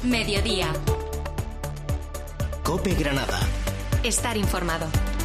Mediodía. COPE Granada. Estar informado.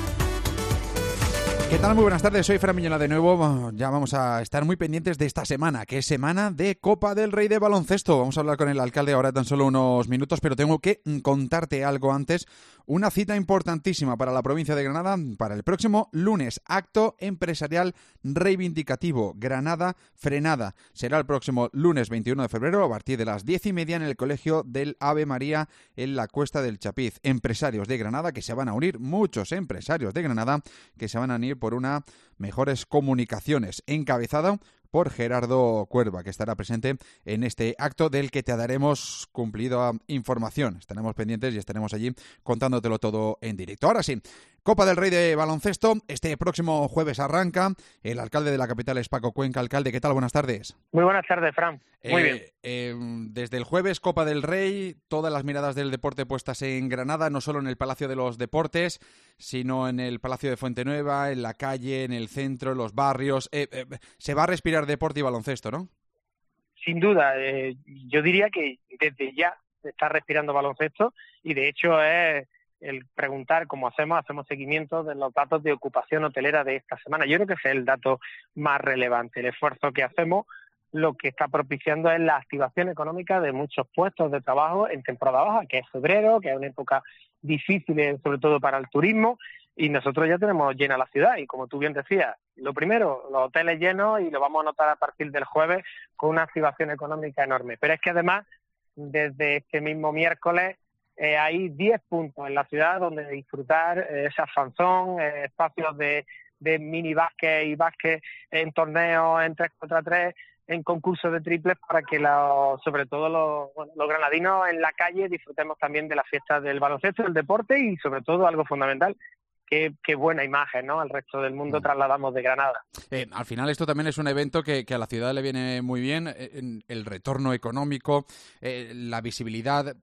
¿Qué tal? Muy buenas tardes, soy Fran Miñola de nuevo. Ya vamos a estar muy pendientes de esta semana, que es semana de Copa del Rey de baloncesto. Vamos a hablar con el alcalde ahora tan solo unos minutos, pero tengo que contarte algo antes. Una cita importantísima para la provincia de Granada para el próximo lunes. Acto empresarial reivindicativo. Granada frenada. Será el próximo lunes 21 de febrero a partir de las 10:30 en el Colegio del Ave María en la Cuesta del Chapiz. Empresarios de Granada que se van a unir, muchos empresarios de Granada que se van a unir por una mejores comunicaciones, encabezado por Gerardo Cuerva, que estará presente en este acto del que te daremos cumplida información. Estaremos pendientes y estaremos allí contándotelo todo en directo. Ahora sí, Copa del Rey de baloncesto, este próximo jueves arranca. El alcalde de la capital es Paco Cuenca. Alcalde, ¿qué tal? Buenas tardes. Muy buenas tardes, Fran. Muy bien. Desde el jueves, Copa del Rey, todas las miradas del deporte puestas en Granada, no solo en el Palacio de los Deportes, sino en el Palacio de Fuentenueva, en la calle, en el centro, en los barrios. Se va a respirar deporte y baloncesto, ¿no? Sin duda. Yo diría que desde ya se está respirando baloncesto y de hecho es el preguntar cómo hacemos seguimiento de los datos de ocupación hotelera de esta semana. Yo creo que ese es el dato más relevante. El esfuerzo que hacemos lo que está propiciando es la activación económica de muchos puestos de trabajo en temporada baja, que es febrero, que es una época difícil sobre todo para el turismo, y nosotros ya tenemos llena la ciudad y como tú bien decías, lo primero, los hoteles llenos y lo vamos a notar a partir del jueves con una activación económica enorme. Pero es que además, desde este mismo miércoles, hay 10 puntos en la ciudad donde disfrutar esas fanzón, espacios de mini básquet y básquet en torneos en 3 contra 3, en concursos de triples para que sobre todo los granadinos en la calle disfrutemos también de la fiesta del baloncesto, del deporte y sobre todo algo fundamental, qué buena imagen, ¿no? Al resto del mundo trasladamos de Granada. Al final esto también es un evento que a la ciudad le viene muy bien, el retorno económico, la visibilidad,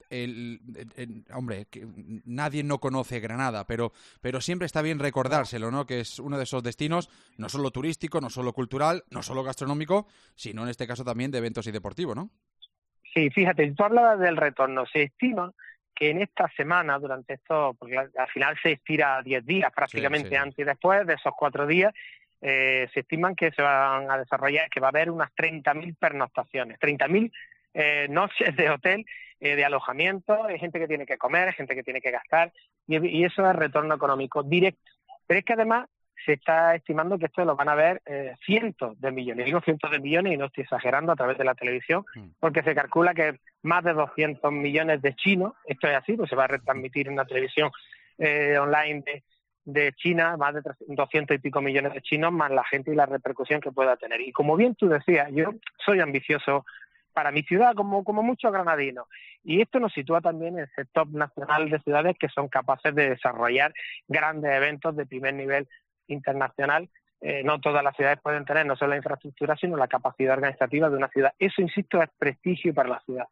hombre, que nadie no conoce Granada, pero siempre está bien recordárselo, ¿no? Que es uno de esos destinos, no solo turístico, no solo cultural, no solo gastronómico, sino en este caso también de eventos y deportivo, ¿no? Sí, fíjate, tú hablabas del retorno, se estima que en esta semana, durante esto, porque al final se estira 10 días prácticamente, sí. Antes y después de esos 4 días, se estiman que se van a desarrollar, que va a haber unas 30.000 pernoctaciones, 30.000 noches de hotel, de alojamiento, hay gente que tiene que comer, hay gente que tiene que gastar, y eso es retorno económico directo. Pero es que además se está estimando que esto lo van a ver cientos de millones, digo cientos de millones y no estoy exagerando, a través de la televisión, porque se calcula que más de 200 millones de chinos, esto es así, pues se va a retransmitir en la televisión online de China, más de 200 y pico millones de chinos, más la gente y la repercusión que pueda tener. Y como bien tú decías, yo soy ambicioso para mi ciudad, como muchos granadinos, y esto nos sitúa también en ese top nacional de ciudades que son capaces de desarrollar grandes eventos de primer nivel internacional. No todas las ciudades pueden tener no solo la infraestructura, sino la capacidad organizativa de una ciudad. Eso, insisto, es prestigio para la ciudad.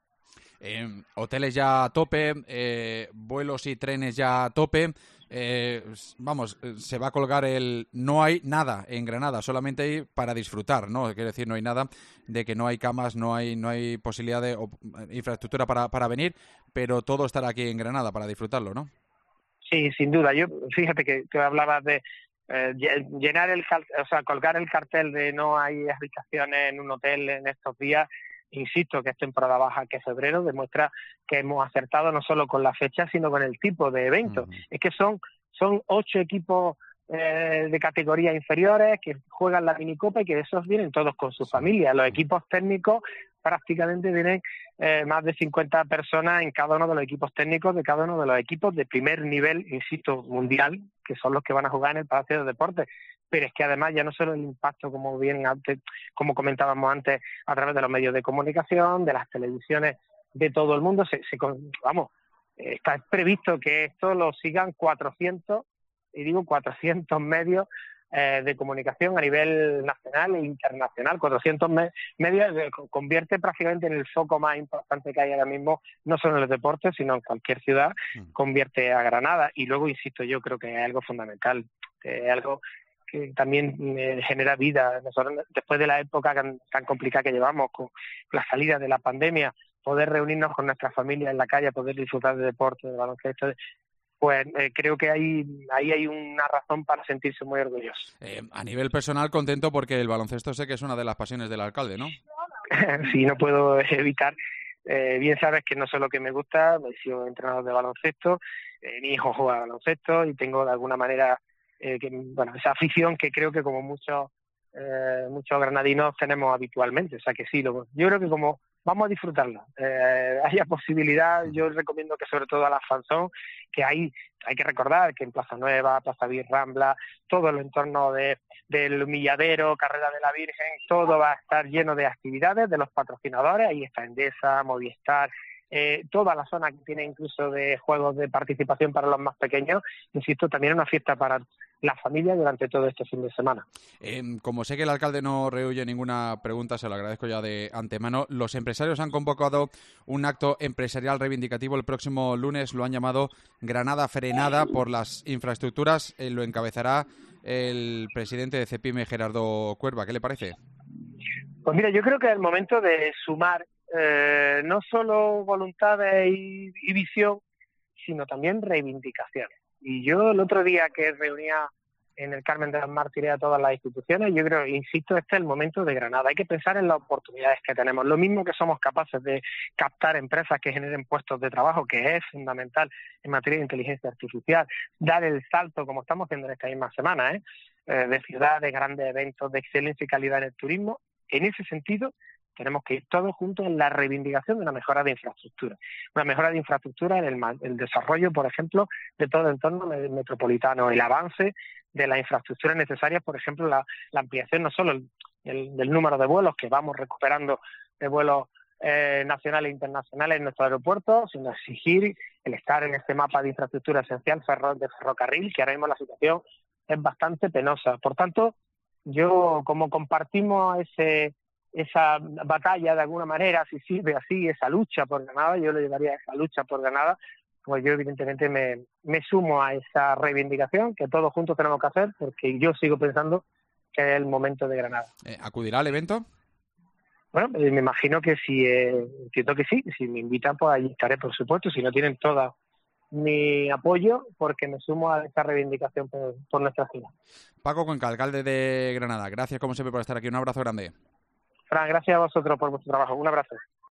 Hoteles ya a tope, vuelos y trenes ya a tope. Se va a colgar no hay nada en Granada, solamente hay para disfrutar, ¿no? Quiere decir, no hay nada de que no hay camas, no hay posibilidad de infraestructura para venir, pero todo estará aquí en Granada para disfrutarlo, ¿no? Sí, sin duda. Yo, fíjate que tú hablabas de llenar colgar el cartel de no hay habitaciones en un hotel en estos días. Insisto que es temporada baja, que es febrero, demuestra que hemos acertado no solo con la fecha, sino con el tipo de evento. Es que son 8 equipos de categorías inferiores que juegan la minicopa y que esos vienen todos con su familia. Los equipos técnicos prácticamente vienen más de 50 personas en cada uno de los equipos técnicos de cada uno de los equipos de primer nivel, insisto, mundial, que son los que van a jugar en el Palacio de Deportes. Pero es que además ya no solo el impacto, como como comentábamos antes, a través de los medios de comunicación, de las televisiones de todo el mundo, está previsto que esto lo sigan 400 medios de comunicación a nivel nacional e internacional. 400 medios convierte prácticamente en el foco más importante que hay ahora mismo, no solo en los deportes, sino en cualquier ciudad, convierte a Granada. Y luego, insisto, yo creo que es algo fundamental, algo que también genera vida. Nosotros, después de la época tan complicada que llevamos, con la salida de la pandemia, poder reunirnos con nuestra familia en la calle, poder disfrutar de deporte, de baloncesto, pues creo que ahí hay una razón para sentirse muy orgulloso. A nivel personal, contento porque el baloncesto sé que es una de las pasiones del alcalde, ¿no? Sí, no puedo evitar. Bien sabes que no sé lo que me gusta, he sido entrenador de baloncesto, mi hijo juega baloncesto y tengo de alguna manera esa afición que creo que como muchos granadinos tenemos habitualmente. O sea que sí, yo creo que como vamos a disfrutarla, haya posibilidad, yo recomiendo que sobre todo a la fanzón, que hay que recordar que en Plaza Nueva, Plaza Vir, Rambla, todo el entorno del Humilladero, Carrera de la Virgen, todo va a estar lleno de actividades de los patrocinadores. Ahí está Endesa, Movistar, toda la zona que tiene incluso de juegos de participación para los más pequeños. Insisto, también una fiesta para la familia durante todo este fin de semana. Como sé que el alcalde no rehuye ninguna pregunta, se lo agradezco ya de antemano. Los empresarios han convocado un acto empresarial reivindicativo el próximo lunes, lo han llamado Granada Frenada por las infraestructuras, lo encabezará el presidente de CEPIME, Gerardo Cuerva. ¿Qué le parece? Pues mira, yo creo que es el momento de sumar no solo voluntades y visión, sino también reivindicaciones. Y yo el otro día que reunía en el Carmen de los Mártires a todas las instituciones, yo creo, insisto, este es el momento de Granada. Hay que pensar en las oportunidades que tenemos. Lo mismo que somos capaces de captar empresas que generen puestos de trabajo, que es fundamental en materia de inteligencia artificial, dar el salto, como estamos haciendo en esta misma semana, de ciudad, de grandes eventos, de excelencia y calidad en el turismo. En ese sentido, tenemos que ir todos juntos en la reivindicación de una mejora de infraestructura. Una mejora de infraestructura en el desarrollo, por ejemplo, de todo el entorno metropolitano, el avance de las infraestructuras necesarias, por ejemplo, la ampliación no solo del número de vuelos, que vamos recuperando de vuelos nacionales e internacionales en nuestros aeropuertos, sino exigir el estar en este mapa de infraestructura esencial de ferrocarril, que ahora mismo la situación es bastante penosa. Por tanto, yo, como compartimos esa batalla de alguna manera, si sirve así, esa lucha por Granada, yo le llevaría esa lucha por Granada, pues yo evidentemente me sumo a esa reivindicación que todos juntos tenemos que hacer, porque yo sigo pensando que es el momento de Granada. ¿Acudirá al evento? Bueno, me imagino que si, entiendo que sí, si me invitan pues allí estaré, por supuesto, si no tienen toda mi apoyo, porque me sumo a esta reivindicación por nuestra ciudad. Paco Cuenca, alcalde de Granada, gracias como siempre por estar aquí, un abrazo grande. Fran, gracias a vosotros por vuestro trabajo, un abrazo.